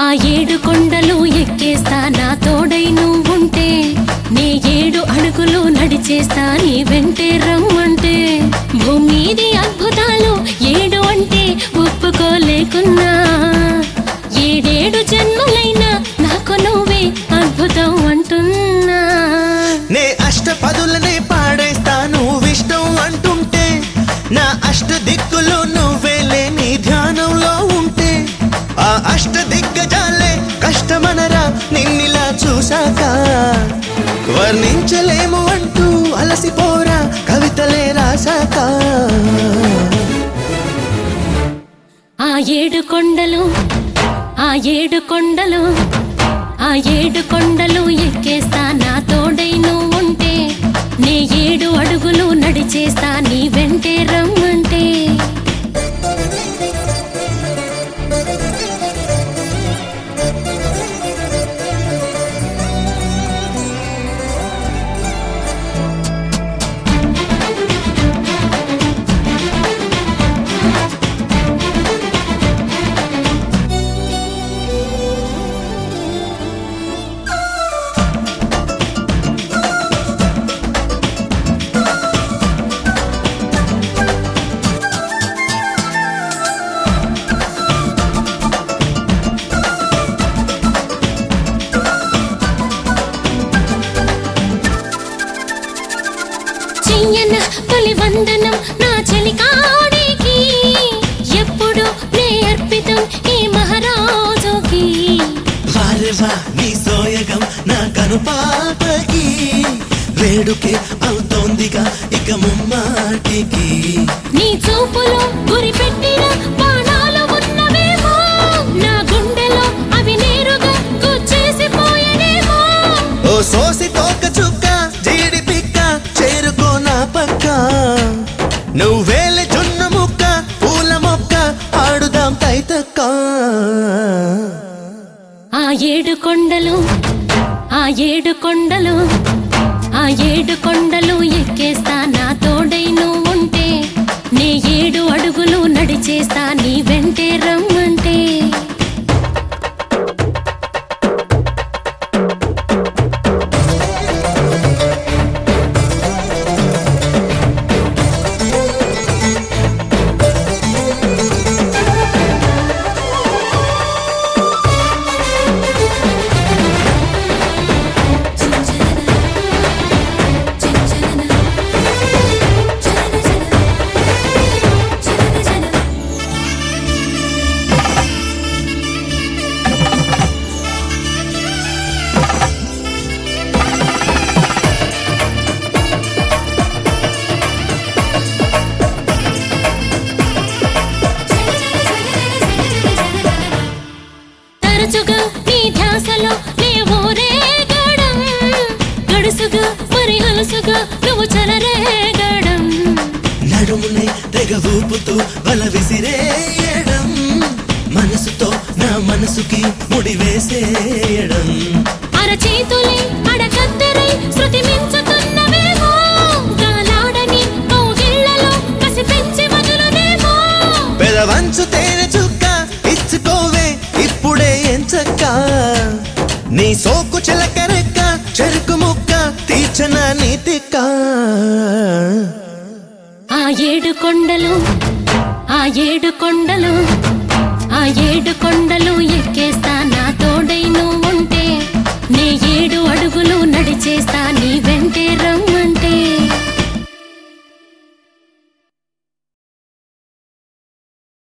ఏడు కొండలు ఎక్కేస్తా నా తోడై నువ్వుంటే, నే 7 అడుగులు నడిచేస్తా నీ వెంటే రమ్మంటే. భూమిది అద్భుతాలు 7 అంటే ఒప్పుకోలేకున్నా, 7 జన్మలైనా నాకు నువ్వే అద్భుతం అంటున్నా. నే అష్టపదులనే పాడేస్తా నువ్విష్టం అంటుంటే, నా అష్ట దిక్కులు నువ్వేలే నీ ధ్యానంలో ఉంటే. ఆ అష్ట దిగ్గజాలే కష్టమనరా నిన్నిలా చూశాక, వర్ణించలేము అంటూ అలసిపోరా కవితలే రాశాక. ఆ 7 కొండలు, ఆ 7 కొండలు, ఆ 7 కొండలు ఎక్కేస్తా నా తోడై నువ్వుంటే, నే 7 అడుగులు నడిచేస్తా నీ వెంటే రమ్మంటే. చెయ్యన తొలి వందనం నా చెలికాడికి, ఎప్పుడు నే అర్పితం ఈ మహారాజుకి. వారెవా నీ సోయగం నా కనుపాపకి, వేడుకే అవుతోందిగా ఇక ముమ్మాటికి. నీ చూపులో గురి పెట్టిన బాణాలు ఉన్నవేమో, నా గుండెలో అవి నేరుగా గుచ్చేసిపోయేనేమో. ఓ సోసి తోక చుక్క జీడి పిక్క చేరుకో నా పక్క, నువ్వేలే జొన్న ముక్క పూల మొక్క ఆడుదాం తైతక్క. ఆ 7 కొండలు, ఆ 7 కొండలు, ఆ 7 కొండలు ఎక్కేస్తా నా తోడై నువ్వుంటే, నే 7 అడుగులు నడిచేస్తా నీ వెంటే రమ్మంటే. తరచుగా నీ ధ్యాసలో లేవో రేగడం, గడుసుగా మరి అలుసుగా నువ్వు చెలరేగడం. నడుమునే తెగ ఊపుతూ వల విసిరేయడం, మనసుతో నా మనసుకి ముడి వేసేయడం. అరచేతులే అడకత్తెరై శృతి మించుతున్నవేమో, గాలాడని కౌగిళ్లలో కసి పెంచి వదులునేమో. పెదవంచు తేనె చుక్క ఇచ్చుకోవే ఇప్పుడే ఎంచక్క, నీ సోకు చిలకరెక్క చెరుకు ముక్క తీర్చన నీతిక్క. ఆ 7 కొండలు, ఆ 7 కొండలు, ఆ 7 కొండలు ఎక్కేస్తా నా తోడై నువ్వుంటే, నే 7 అడుగులు నడిచేస్తా